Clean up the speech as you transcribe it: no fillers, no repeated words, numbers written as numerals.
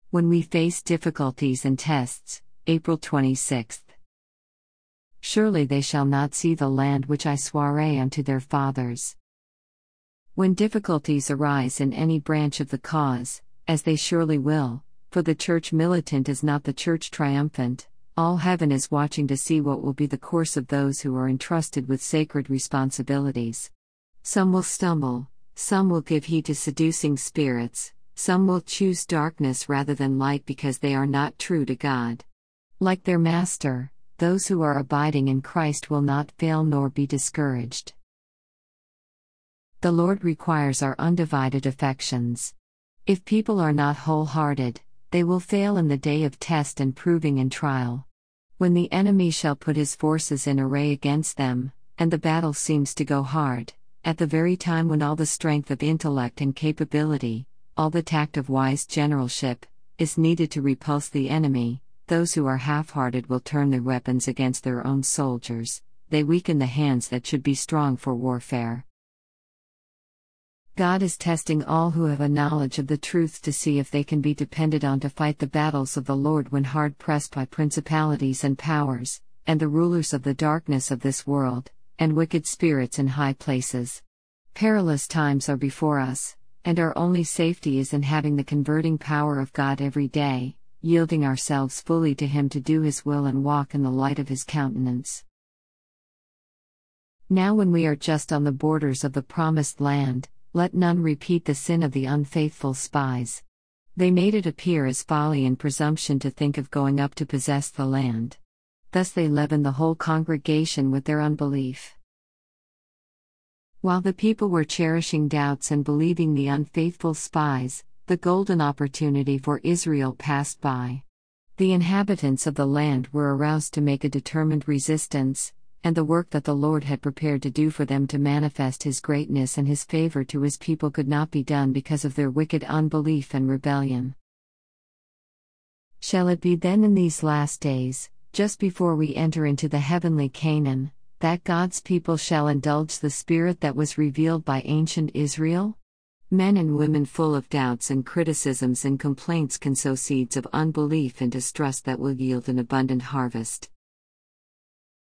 When we face difficulties and tests, April 26. Surely they shall not see the land which I sware unto their fathers. When difficulties arise in any branch of the cause, as they surely will, for the church militant is not the church triumphant, all heaven is watching to see what will be the course of those who are entrusted with sacred responsibilities. Some will stumble, some will give heed to seducing spirits, some will choose darkness rather than light because they are not true to God. Like their Master, those who are abiding in Christ will not fail nor be discouraged. The Lord requires our undivided affections. If people are not wholehearted, they will fail in the day of test and proving and trial. When the enemy shall put his forces in array against them, and the battle seems to go hard, at the very time when all the strength of intellect and capability, all the tact of wise generalship, is needed to repulse the enemy, those who are half-hearted will turn their weapons against their own soldiers, they weaken the hands that should be strong for warfare. God is testing all who have a knowledge of the truth to see if they can be depended on to fight the battles of the Lord when hard pressed by principalities and powers, and the rulers of the darkness of this world, and wicked spirits in high places. Perilous times are before us, and our only safety is in having the converting power of God every day, yielding ourselves fully to Him to do His will and walk in the light of His countenance. Now when we are just on the borders of the promised land, let none repeat the sin of the unfaithful spies. They made it appear as folly and presumption to think of going up to possess the land. Thus they leavened the whole congregation with their unbelief. While the people were cherishing doubts and believing the unfaithful spies, the golden opportunity for Israel passed by. The inhabitants of the land were aroused to make a determined resistance, and the work that the Lord had prepared to do for them to manifest His greatness and His favor to His people could not be done because of their wicked unbelief and rebellion. Shall it be then in these last days, just before we enter into the heavenly Canaan, that God's people shall indulge the spirit that was revealed by ancient Israel? Men and women full of doubts and criticisms and complaints can sow seeds of unbelief and distrust that will yield an abundant harvest.